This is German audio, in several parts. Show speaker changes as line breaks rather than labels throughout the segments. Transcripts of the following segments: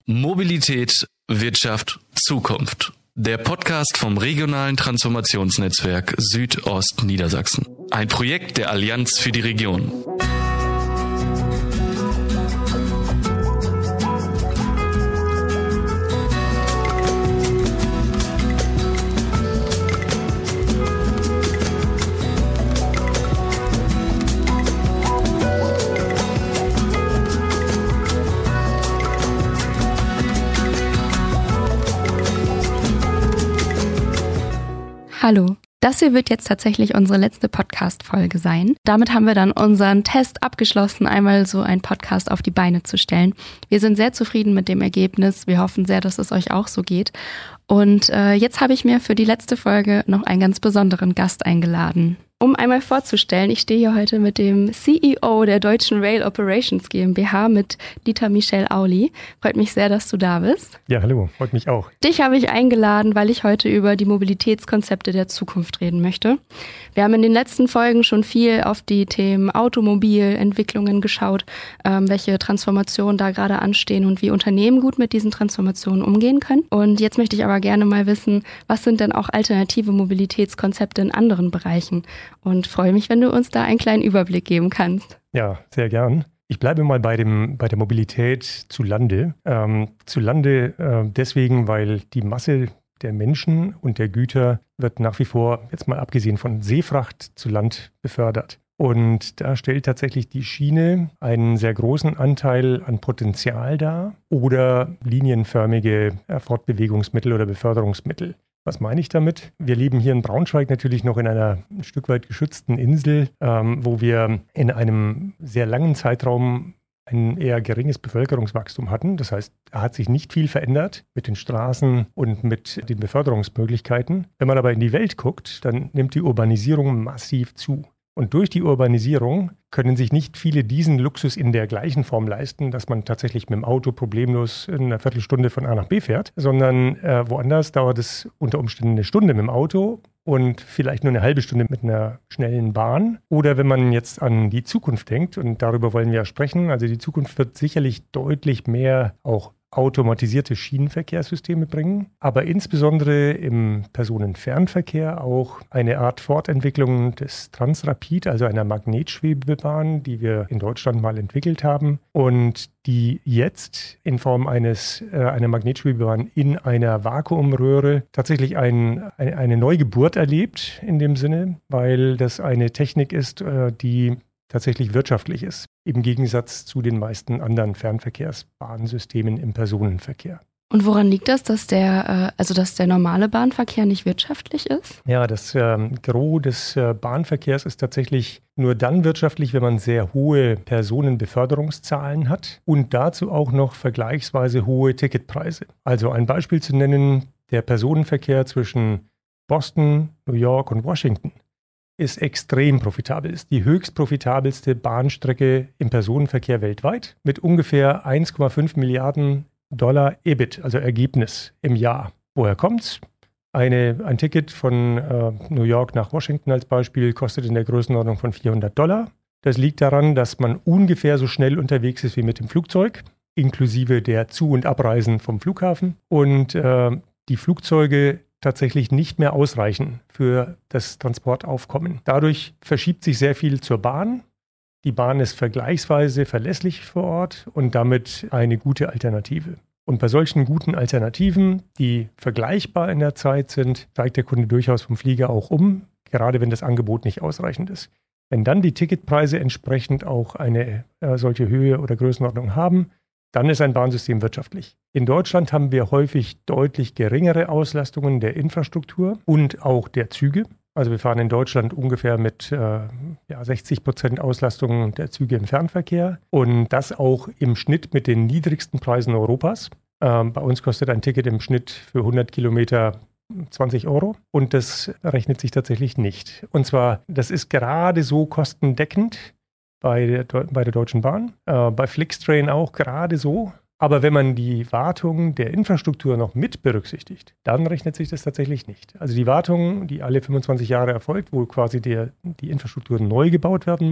Mobilität, Wirtschaft, Zukunft. Der Podcast vom regionalen Transformationsnetzwerk Südost-Niedersachsen. Ein Projekt der Allianz für die Region.
Hallo, das hier wird jetzt tatsächlich unsere letzte Podcast-Folge sein. Damit haben wir dann unseren Test abgeschlossen, einmal so einen Podcast auf die Beine zu stellen. Wir sind sehr zufrieden mit dem Ergebnis. Wir hoffen sehr, dass es euch auch so geht. Und jetzt habe ich mir für die letzte Folge noch einen ganz besonderen Gast eingeladen. Um einmal vorzustellen, ich stehe hier heute mit dem CEO der Deutschen Rail Operations GmbH, mit Dieter Michel Auli. Freut mich sehr, dass du da bist.
Ja, hallo, freut mich auch.
Dich habe ich eingeladen, weil ich heute über die Mobilitätskonzepte der Zukunft reden möchte. Wir haben in den letzten Folgen schon viel auf die Themen Automobilentwicklungen geschaut, welche Transformationen da gerade anstehen und wie Unternehmen gut mit diesen Transformationen umgehen können. Und jetzt möchte ich aber gerne mal wissen, was sind denn auch alternative Mobilitätskonzepte in anderen Bereichen? Und freue mich, wenn du uns da einen kleinen Überblick geben kannst.
Ja, sehr gern. Ich bleibe mal bei der Mobilität zu Lande. Deswegen, weil die Masse der Menschen und der Güter wird nach wie vor, jetzt mal abgesehen von Seefracht, zu Land befördert. Und da stellt tatsächlich die Schiene einen sehr großen Anteil an Potenzial dar oder linienförmige Fortbewegungsmittel oder Beförderungsmittel. Was meine ich damit? Wir leben hier in Braunschweig natürlich noch in einer ein Stück weit geschützten Insel, wo wir in einem sehr langen Zeitraum ein eher geringes Bevölkerungswachstum hatten. Das heißt, da hat sich nicht viel verändert mit den Straßen und mit den Beförderungsmöglichkeiten. Wenn man aber in die Welt guckt, dann nimmt die Urbanisierung massiv zu. Und durch die Urbanisierung können sich nicht viele diesen Luxus in der gleichen Form leisten, dass man tatsächlich mit dem Auto problemlos in einer Viertelstunde von A nach B fährt, sondern woanders dauert es unter Umständen eine Stunde mit dem Auto und vielleicht nur eine halbe Stunde mit einer schnellen Bahn. Oder wenn man jetzt an die Zukunft denkt, und darüber wollen wir ja sprechen, also die Zukunft wird sicherlich deutlich mehr auch automatisierte Schienenverkehrssysteme bringen, aber insbesondere im Personenfernverkehr auch eine Art Fortentwicklung des Transrapid, also einer Magnetschwebebahn, die wir in Deutschland mal entwickelt haben und die jetzt in Form einer Magnetschwebebahn in einer Vakuumröhre tatsächlich eine Neugeburt erlebt in dem Sinne, weil das eine Technik ist, die tatsächlich wirtschaftlich ist, im Gegensatz zu den meisten anderen Fernverkehrsbahnsystemen im Personenverkehr.
Und woran liegt das, dass der normale Bahnverkehr nicht wirtschaftlich ist?
Ja, das Gros des Bahnverkehrs ist tatsächlich nur dann wirtschaftlich, wenn man sehr hohe Personenbeförderungszahlen hat und dazu auch noch vergleichsweise hohe Ticketpreise. Also ein Beispiel zu nennen, der Personenverkehr zwischen Boston, New York und Washington ist extrem profitabel, ist die höchst profitabelste Bahnstrecke im Personenverkehr weltweit mit ungefähr 1,5 Milliarden Dollar EBIT, also Ergebnis im Jahr. Woher kommt's? Ein Ticket von New York nach Washington als Beispiel kostet in der Größenordnung von $400. Das liegt daran, dass man ungefähr so schnell unterwegs ist wie mit dem Flugzeug, inklusive der Zu- und Abreisen vom Flughafen. Und die Flugzeuge tatsächlich nicht mehr ausreichen für das Transportaufkommen. Dadurch verschiebt sich sehr viel zur Bahn. Die Bahn ist vergleichsweise verlässlich vor Ort und damit eine gute Alternative. Und bei solchen guten Alternativen, die vergleichbar in der Zeit sind, steigt der Kunde durchaus vom Flieger auch um, gerade wenn das Angebot nicht ausreichend ist. Wenn dann die Ticketpreise entsprechend auch eine solche Höhe oder Größenordnung haben, dann ist ein Bahnsystem wirtschaftlich. In Deutschland haben wir häufig deutlich geringere Auslastungen der Infrastruktur und auch der Züge. Also wir fahren in Deutschland ungefähr mit 60% Auslastung der Züge im Fernverkehr und das auch im Schnitt mit den niedrigsten Preisen Europas. Bei uns kostet ein Ticket im Schnitt für 100 Kilometer 20 € und das rechnet sich tatsächlich nicht. Und zwar, das ist gerade so kostendeckend bei der Deutschen Bahn, bei Flixtrain auch gerade so. Aber wenn man die Wartung der Infrastruktur noch mit berücksichtigt, dann rechnet sich das tatsächlich nicht. Also die Wartung, die alle 25 Jahre erfolgt, wo quasi die Infrastruktur neu gebaut werden muss,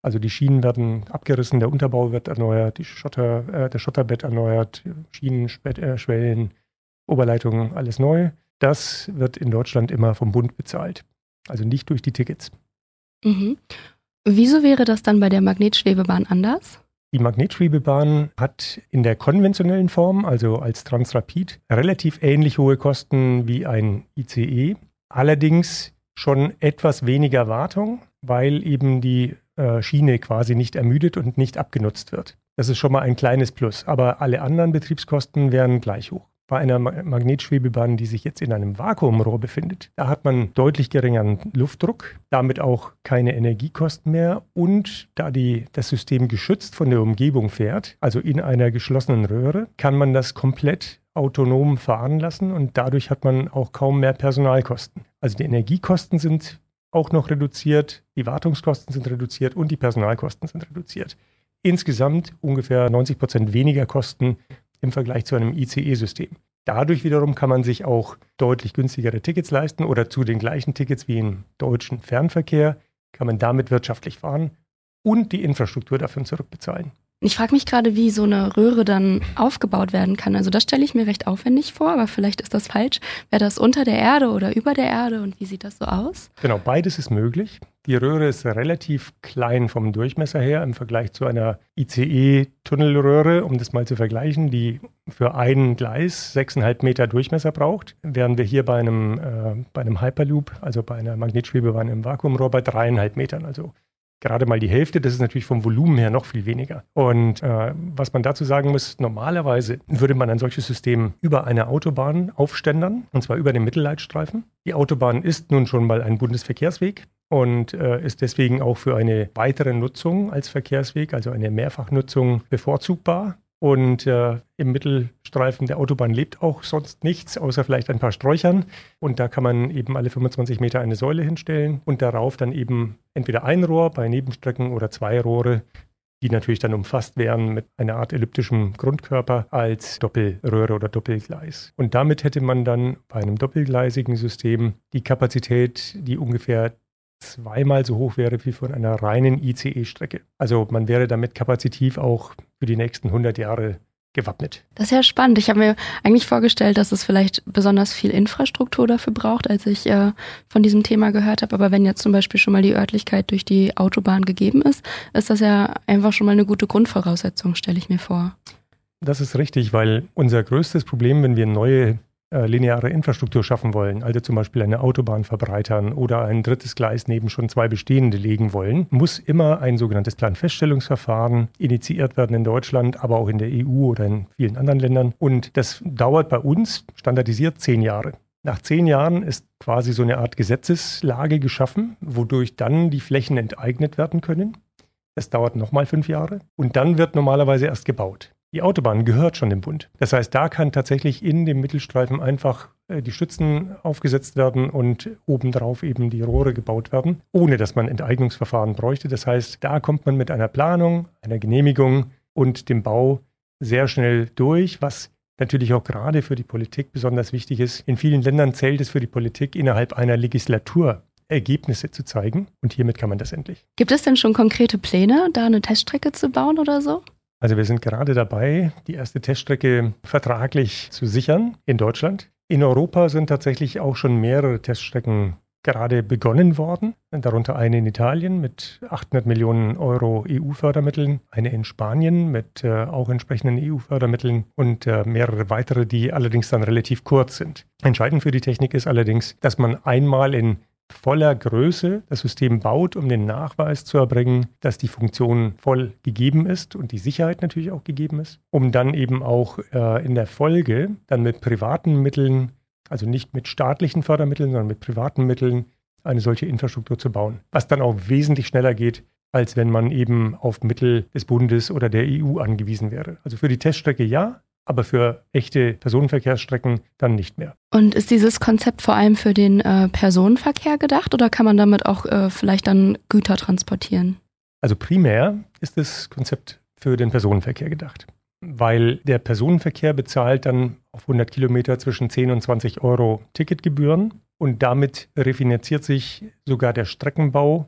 Also die Schienen werden abgerissen, der Unterbau wird erneuert, der Schotterbett erneuert, Schienen, Schwellen, Oberleitungen, alles neu. Das wird in Deutschland immer vom Bund bezahlt, also nicht durch die Tickets.
Mhm. Wieso wäre das dann bei der Magnetschwebebahn anders?
Die Magnetschwebebahn hat in der konventionellen Form, also als Transrapid, relativ ähnlich hohe Kosten wie ein ICE, allerdings schon etwas weniger Wartung, weil eben die Schiene quasi nicht ermüdet und nicht abgenutzt wird. Das ist schon mal ein kleines Plus, aber alle anderen Betriebskosten wären gleich hoch. Bei einer Magnetschwebebahn, die sich jetzt in einem Vakuumrohr befindet, da hat man deutlich geringeren Luftdruck, damit auch keine Energiekosten mehr und da das System geschützt von der Umgebung fährt, also in einer geschlossenen Röhre, kann man das komplett autonom fahren lassen und dadurch hat man auch kaum mehr Personalkosten. Also die Energiekosten sind auch noch reduziert, die Wartungskosten sind reduziert und die Personalkosten sind reduziert. Insgesamt ungefähr 90% weniger Kosten im Vergleich zu einem ICE-System. Dadurch wiederum kann man sich auch deutlich günstigere Tickets leisten oder zu den gleichen Tickets wie im deutschen Fernverkehr kann man damit wirtschaftlich fahren und die Infrastruktur dafür zurückbezahlen.
Ich frage mich gerade, wie so eine Röhre dann aufgebaut werden kann. Also das stelle ich mir recht aufwendig vor, aber vielleicht ist das falsch. Wäre das unter der Erde oder über der Erde und wie sieht das so aus?
Genau, beides ist möglich. Die Röhre ist relativ klein vom Durchmesser her im Vergleich zu einer ICE-Tunnelröhre, um das mal zu vergleichen, die für ein Gleis 6,5 Meter Durchmesser braucht. Während wir hier bei einem Hyperloop, also bei einer Magnetschwebebahn im Vakuumrohr, bei 3,5 Metern, also gerade mal die Hälfte, das ist natürlich vom Volumen her noch viel weniger. Und was man dazu sagen muss, normalerweise würde man ein solches System über eine Autobahn aufständern, und zwar über den Mittelleitstreifen. Die Autobahn ist nun schon mal ein Bundesverkehrsweg und ist deswegen auch für eine weitere Nutzung als Verkehrsweg, also eine Mehrfachnutzung, bevorzugbar. Und im Mittelstreifen der Autobahn lebt auch sonst nichts, außer vielleicht ein paar Sträuchern. Und da kann man eben alle 25 Meter eine Säule hinstellen und darauf dann eben entweder ein Rohr bei Nebenstrecken oder 2 Rohre, die natürlich dann umfasst wären mit einer Art elliptischem Grundkörper als Doppelröhre oder Doppelgleis. Und damit hätte man dann bei einem doppelgleisigen System die Kapazität, die ungefähr 2-mal so hoch wäre wie von einer reinen ICE-Strecke. Also man wäre damit kapazitiv auch für die nächsten 100 Jahre gewappnet.
Das ist ja spannend. Ich habe mir eigentlich vorgestellt, dass es vielleicht besonders viel Infrastruktur dafür braucht, als ich von diesem Thema gehört habe. Aber wenn jetzt zum Beispiel schon mal die Örtlichkeit durch die Autobahn gegeben ist, ist das ja einfach schon mal eine gute Grundvoraussetzung, stelle ich mir vor.
Das ist richtig, weil unser größtes Problem, wenn wir neue lineare Infrastruktur schaffen wollen, also zum Beispiel eine Autobahn verbreitern oder ein drittes Gleis neben schon 2 bestehende legen wollen, muss immer ein sogenanntes Planfeststellungsverfahren initiiert werden in Deutschland, aber auch in der EU oder in vielen anderen Ländern. Und das dauert bei uns standardisiert 10 Jahre. Nach 10 Jahren ist quasi so eine Art Gesetzeslage geschaffen, wodurch dann die Flächen enteignet werden können. Das dauert nochmal 5 Jahre und dann wird normalerweise erst gebaut. Die Autobahn gehört schon dem Bund. Das heißt, da kann tatsächlich in dem Mittelstreifen einfach die Stützen aufgesetzt werden und obendrauf eben die Rohre gebaut werden, ohne dass man Enteignungsverfahren bräuchte. Das heißt, da kommt man mit einer Planung, einer Genehmigung und dem Bau sehr schnell durch, was natürlich auch gerade für die Politik besonders wichtig ist. In vielen Ländern zählt es für die Politik, innerhalb einer Legislatur Ergebnisse zu zeigen und hiermit kann man das endlich.
Gibt es denn schon konkrete Pläne, da eine Teststrecke zu bauen oder so?
Also wir sind gerade dabei, die erste Teststrecke vertraglich zu sichern in Deutschland. In Europa sind tatsächlich auch schon mehrere Teststrecken gerade begonnen worden, darunter eine in Italien mit 800 Millionen Euro EU-Fördermitteln, eine in Spanien mit auch entsprechenden EU-Fördermitteln und mehrere weitere, die allerdings dann relativ kurz sind. Entscheidend für die Technik ist allerdings, dass man einmal in voller Größe das System baut, um den Nachweis zu erbringen, dass die Funktion voll gegeben ist und die Sicherheit natürlich auch gegeben ist, um dann eben auch in der Folge dann mit privaten Mitteln, also nicht mit staatlichen Fördermitteln, sondern mit privaten Mitteln eine solche Infrastruktur zu bauen, was dann auch wesentlich schneller geht, als wenn man eben auf Mittel des Bundes oder der EU angewiesen wäre. Also für die Teststrecke ja, aber für echte Personenverkehrsstrecken dann nicht mehr.
Und ist dieses Konzept vor allem für den Personenverkehr gedacht oder kann man damit auch vielleicht dann Güter transportieren?
Also primär ist das Konzept für den Personenverkehr gedacht, weil der Personenverkehr bezahlt dann auf 100 Kilometer zwischen 10 und 20 Euro Ticketgebühren und damit refinanziert sich sogar der Streckenbau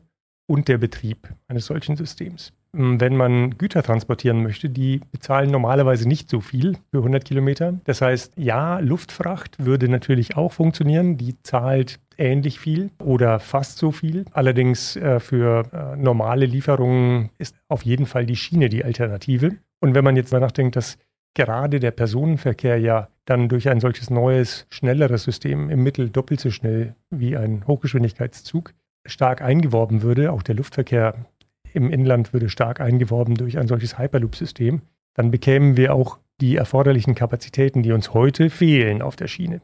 und der Betrieb eines solchen Systems. Wenn man Güter transportieren möchte, die bezahlen normalerweise nicht so viel für 100 Kilometer. Das heißt, ja, Luftfracht würde natürlich auch funktionieren. Die zahlt ähnlich viel oder fast so viel. Allerdings für normale Lieferungen ist auf jeden Fall die Schiene die Alternative. Und wenn man jetzt danach denkt, dass gerade der Personenverkehr ja dann durch ein solches neues, schnelleres System im Mittel doppelt so schnell wie ein Hochgeschwindigkeitszug stark eingeworben würde, auch der Luftverkehr im Inland würde stark eingeworben durch ein solches Hyperloop-System, dann bekämen wir auch die erforderlichen Kapazitäten, die uns heute fehlen auf der Schiene.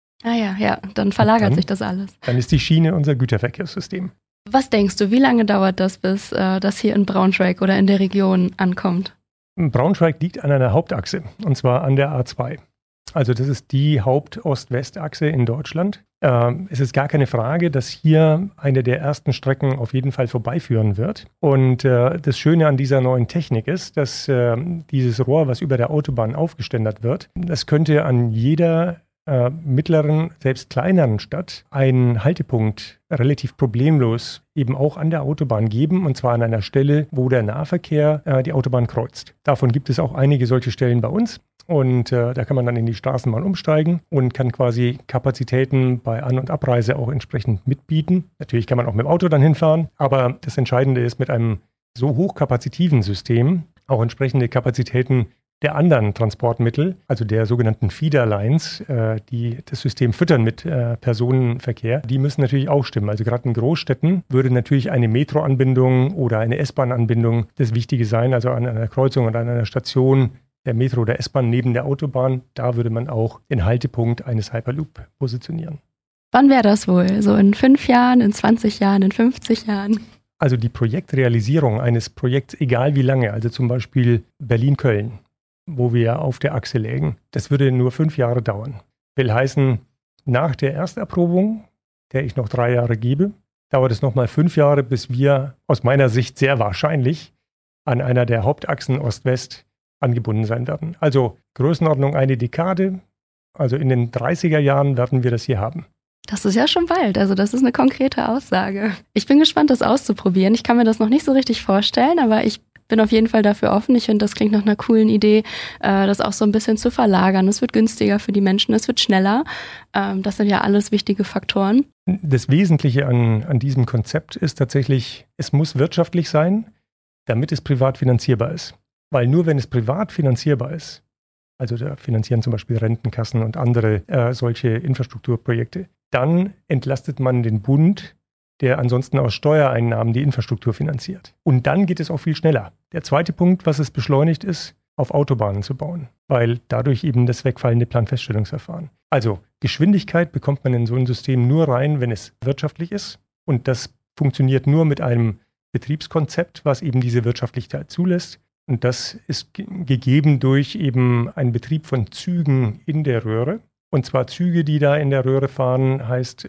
Ja, dann verlagert sich das alles.
Dann ist die Schiene unser Güterverkehrssystem.
Was denkst du, wie lange dauert das, bis das hier in Braunschweig oder in der Region ankommt?
Braunschweig liegt an einer Hauptachse, und zwar an der A2. Also das ist die Haupt-Ost-West-Achse in Deutschland. Es ist gar keine Frage, dass hier eine der ersten Strecken auf jeden Fall vorbeiführen wird. Und das Schöne an dieser neuen Technik ist, dass dieses Rohr, was über der Autobahn aufgeständert wird, das könnte an jeder mittleren, selbst kleineren Stadt einen Haltepunkt relativ problemlos eben auch an der Autobahn geben, und zwar an einer Stelle, wo der Nahverkehr die Autobahn kreuzt. Davon gibt es auch einige solche Stellen bei uns. Und da kann man dann in die Straßenbahn umsteigen und kann quasi Kapazitäten bei An- und Abreise auch entsprechend mitbieten. Natürlich kann man auch mit dem Auto dann hinfahren, aber das Entscheidende ist, mit einem so hochkapazitiven System auch entsprechende Kapazitäten der anderen Transportmittel, also der sogenannten Feederlines, die das System füttern mit Personenverkehr, die müssen natürlich auch stimmen. Also gerade in Großstädten würde natürlich eine Metroanbindung oder eine S-Bahn-Anbindung das Wichtige sein, also an einer Kreuzung oder an einer Station der Metro oder S-Bahn neben der Autobahn, da würde man auch den Haltepunkt eines Hyperloop positionieren.
Wann wäre das wohl? So in 5 Jahren, in 20 Jahren, in 50 Jahren?
Also die Projektrealisierung eines Projekts, egal wie lange, also zum Beispiel Berlin-Köln, wo wir auf der Achse lägen, das würde nur 5 Jahre dauern. Will heißen, nach der Ersterprobung, der ich noch 3 Jahre gebe, dauert es nochmal 5 Jahre, bis wir aus meiner Sicht sehr wahrscheinlich an einer der Hauptachsen Ost-West angebunden sein werden. Also Größenordnung eine Dekade, also in den 30er Jahren werden wir das hier haben.
Das ist ja schon bald, also das ist eine konkrete Aussage. Ich bin gespannt, das auszuprobieren. Ich kann mir das noch nicht so richtig vorstellen, aber ich bin auf jeden Fall dafür offen. Ich finde, das klingt nach einer coolen Idee, das auch so ein bisschen zu verlagern. Es wird günstiger für die Menschen, es wird schneller. Das sind ja alles wichtige Faktoren.
Das Wesentliche an diesem Konzept ist tatsächlich, es muss wirtschaftlich sein, damit es privat finanzierbar ist. Weil nur wenn es privat finanzierbar ist, also da finanzieren zum Beispiel Rentenkassen und andere solche Infrastrukturprojekte, dann entlastet man den Bund, der ansonsten aus Steuereinnahmen die Infrastruktur finanziert. Und dann geht es auch viel schneller. Der zweite Punkt, was es beschleunigt, ist, auf Autobahnen zu bauen, weil dadurch eben das wegfallende Planfeststellungsverfahren. Also Geschwindigkeit bekommt man in so ein System nur rein, wenn es wirtschaftlich ist. Und das funktioniert nur mit einem Betriebskonzept, was eben diese Wirtschaftlichkeit zulässt. Und das ist gegeben durch eben einen Betrieb von Zügen in der Röhre. Und zwar Züge, die da in der Röhre fahren, heißt,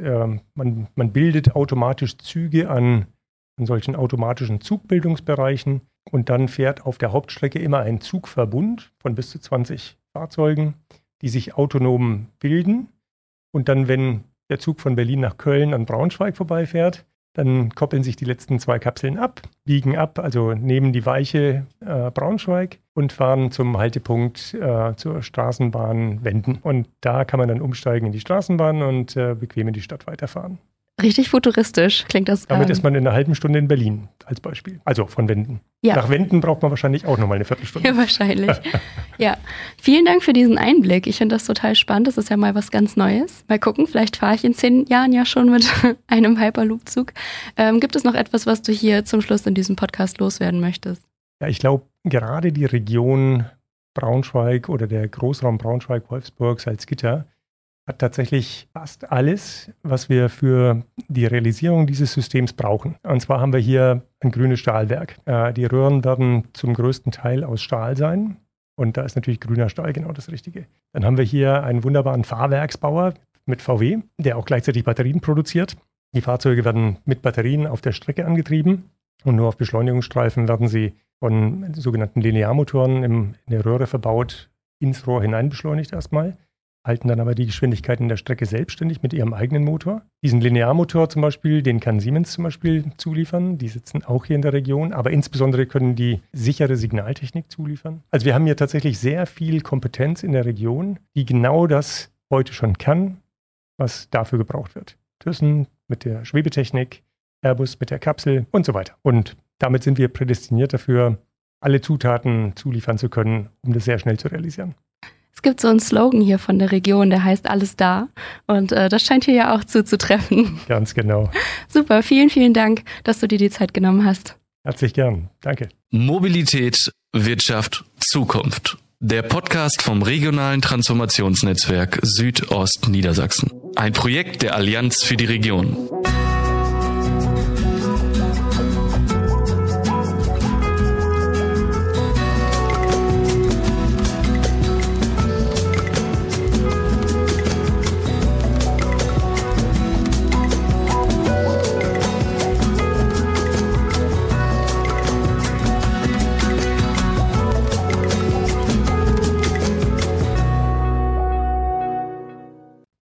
man bildet automatisch Züge an solchen automatischen Zugbildungsbereichen. Und dann fährt auf der Hauptstrecke immer ein Zugverbund von bis zu 20 Fahrzeugen, die sich autonom bilden. Und dann, wenn der Zug von Berlin nach Köln an Braunschweig vorbeifährt, dann koppeln sich die letzten 2 Kapseln ab, biegen ab, also nehmen die Weiche Braunschweig und fahren zum Haltepunkt zur Straßenbahn Wenden. Und da kann man dann umsteigen in die Straßenbahn und bequem in die Stadt weiterfahren.
Richtig futuristisch klingt das.
Damit ist man in einer halben Stunde in Berlin als Beispiel. Also von Wenden.
Ja.
Nach Wenden braucht man wahrscheinlich auch nochmal eine Viertelstunde.
Ja, wahrscheinlich. Ja, vielen Dank für diesen Einblick. Ich finde das total spannend. Das ist ja mal was ganz Neues. Mal gucken, vielleicht fahre ich in 10 Jahren ja schon mit einem Hyperloop-Zug. Gibt es noch etwas, was du hier zum Schluss in diesem Podcast loswerden möchtest?
Ja, ich glaube, gerade die Region Braunschweig oder der Großraum Braunschweig-Wolfsburg, Salzgitter hat tatsächlich fast alles, was wir für die Realisierung dieses Systems brauchen. Und zwar haben wir hier ein grünes Stahlwerk. Die Röhren werden zum größten Teil aus Stahl sein. Und da ist natürlich grüner Stahl genau das Richtige. Dann haben wir hier einen wunderbaren Fahrwerksbauer mit VW, der auch gleichzeitig Batterien produziert. Die Fahrzeuge werden mit Batterien auf der Strecke angetrieben. Und nur auf Beschleunigungsstreifen werden sie von sogenannten Linearmotoren in der Röhre verbaut, ins Rohr hinein beschleunigt erstmal. halten dann aber die Geschwindigkeit in der Strecke selbstständig mit ihrem eigenen Motor. Diesen Linearmotor zum Beispiel, den kann Siemens zum Beispiel zuliefern. Die sitzen auch hier in der Region, aber insbesondere können die sichere Signaltechnik zuliefern. Also wir haben hier tatsächlich sehr viel Kompetenz in der Region, die genau das heute schon kann, was dafür gebraucht wird. Thyssen mit der Schwebetechnik, Airbus mit der Kapsel und so weiter. Und damit sind wir prädestiniert dafür, alle Zutaten zuliefern zu können, um das sehr schnell zu realisieren.
Es gibt so einen Slogan hier von der Region, der heißt alles da. Und das scheint hier ja auch zuzutreffen.
Ganz genau.
Super, vielen, vielen Dank, dass du dir die Zeit genommen hast.
Herzlich gern. Danke.
Mobilität, Wirtschaft, Zukunft. Der Podcast vom Regionalen Transformationsnetzwerk Südostniedersachsen. Ein Projekt der Allianz für die Region.